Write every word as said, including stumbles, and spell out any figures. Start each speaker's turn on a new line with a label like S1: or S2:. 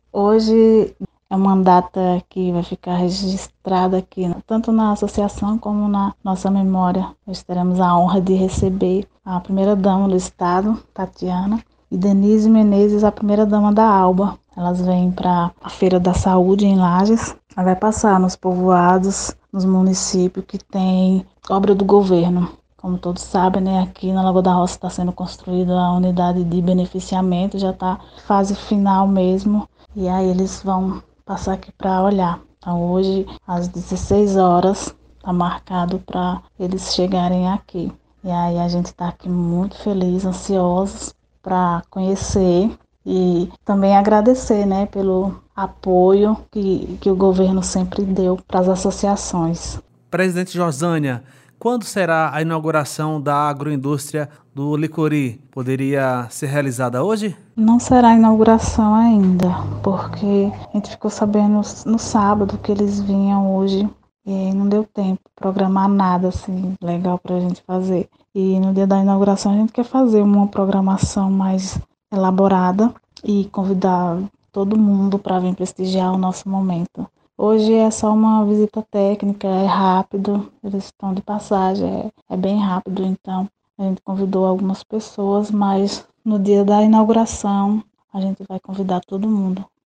S1: Hoje é uma data que vai ficar registrada aqui, tanto na associação como na nossa memória. Nós teremos a honra de receber a primeira-dama do estado, Tatiana, e Denise Menezes, a primeira-dama da ALBA. Elas vêm para a Feira da Saúde em Lages. Ela vai passar nos povoados, nos municípios que tem obra do governo. Como todos sabem, né, aqui na Lagoa da Roça está sendo construída a unidade de beneficiamento, já está fase final mesmo. E aí eles vão passar aqui para olhar. Então hoje, às dezesseis horas, está marcado para eles chegarem aqui. E aí a gente está aqui muito feliz, ansiosos para conhecer e também agradecer, né, pelo apoio que, que o governo sempre deu para as associações.
S2: Presidente Josânia, quando será a inauguração da agroindústria do Licori? Poderia ser realizada hoje?
S1: Não será inauguração ainda, porque a gente ficou sabendo no sábado que eles vinham hoje e não deu tempo de programar nada assim legal para a gente fazer. E no dia da inauguração a gente quer fazer uma programação mais elaborada e convidar todo mundo para vir prestigiar o nosso momento. Hoje é só uma visita técnica, é rápido, eles estão de passagem, é, é bem rápido, então a gente convidou algumas pessoas, mas no dia da inauguração a gente vai convidar todo mundo.